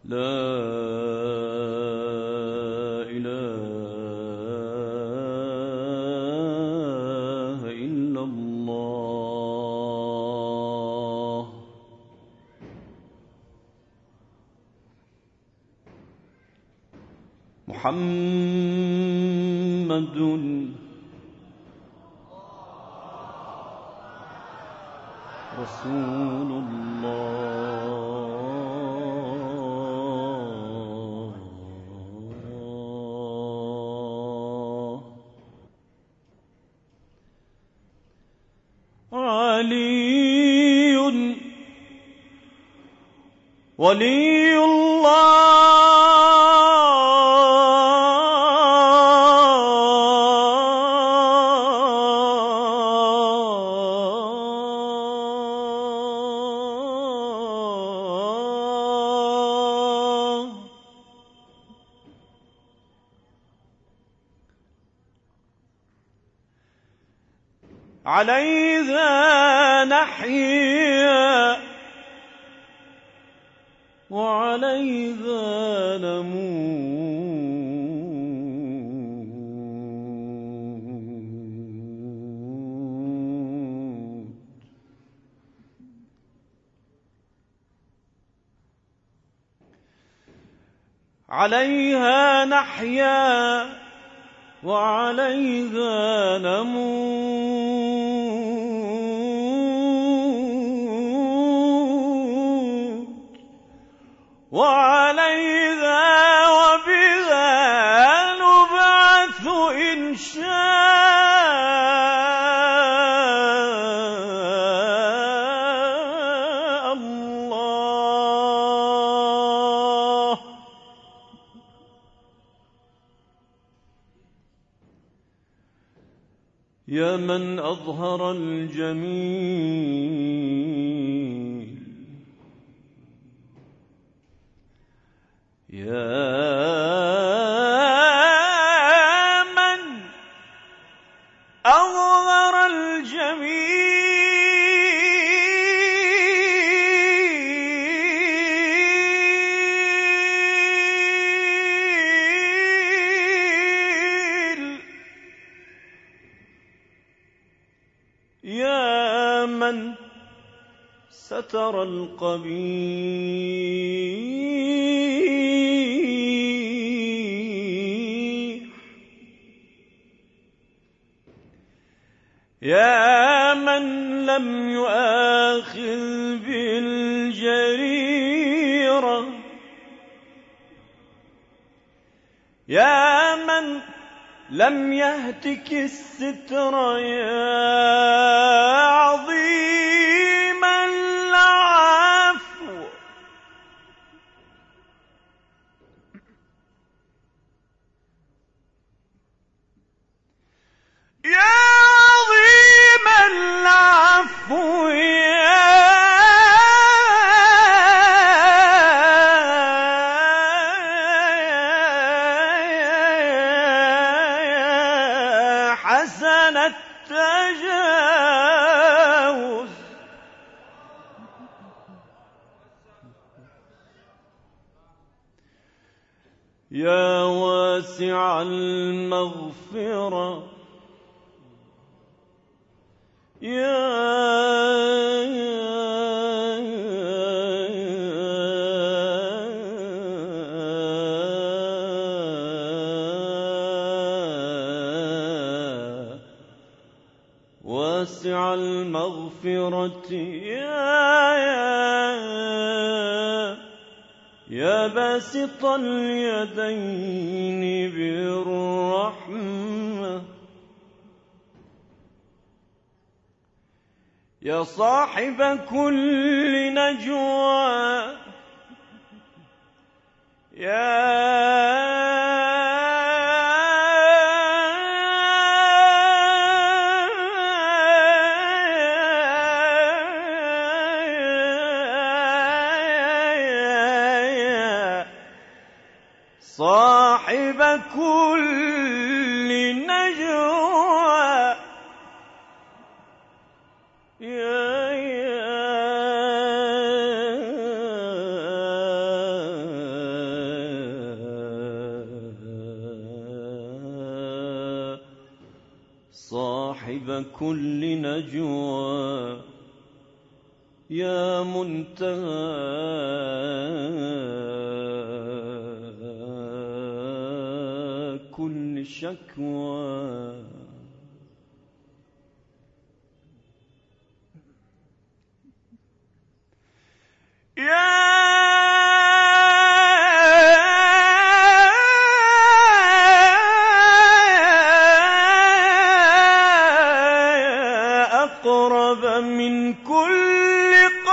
لا إله إلا الله. محمد رسول الله. علي ولي الله. عليها نحيا وعليها نموت. عليها نحيا وعليها نموت، وعليها وبها نبعث إن شاء الله. يا من أظهر الجميل، يا من أظهر الجميل، يا من ستر القبيح، يا من لم يؤاخذ بالجريرة، يا من لم يهتك الستر، يا عظيم العفو، يا عظيم العفو، يا حسن التجاوز، يا واسع المغفرة، واسع المغفرة، يا باسط اليدين بالرحمة، يا صاحب كل نجوى، يا صاحب كل نجوى، يا صاحب كل نجوى يا منتهى كل شكوى أقرب من كل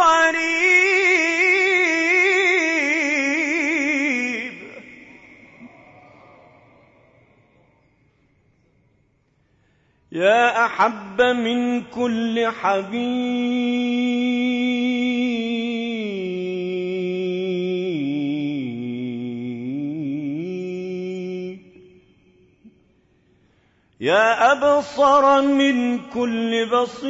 قريب يا أحب من كل حبيب يا أبصر من كل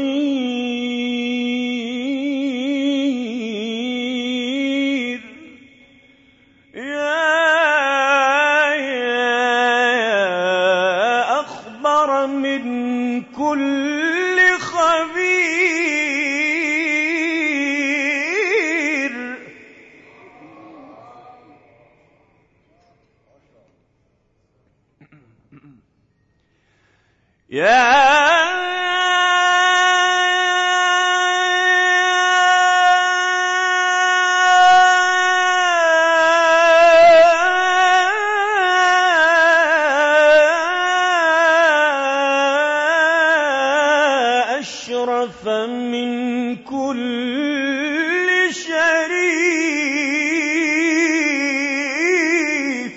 بصير يا أخبر من كل خبير أشرف من كل شريف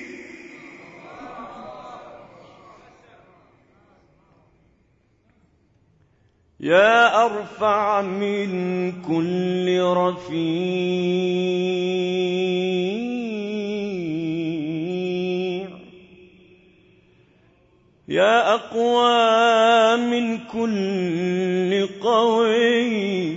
يا أرفع من كل رفيع يا أقوى من كل قوي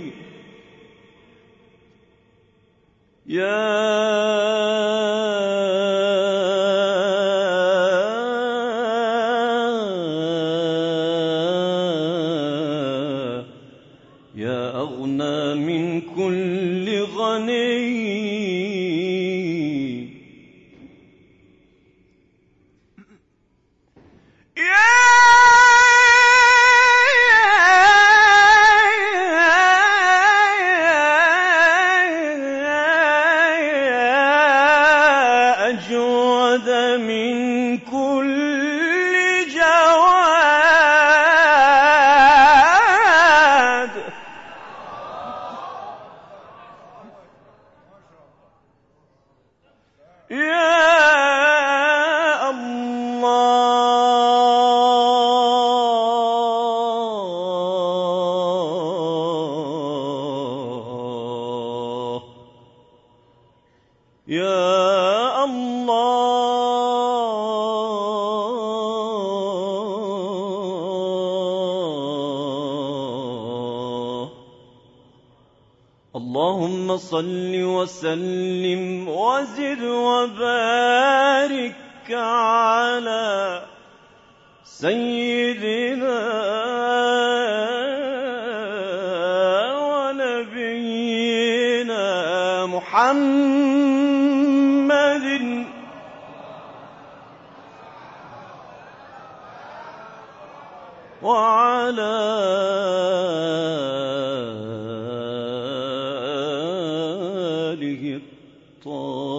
يا أغنى من كل غني أجود من كل جواد يا الله يا الله اللهم صل وسلم وزد وبارك على سيدنا ونبينا محمد وعلى آله الطاهرين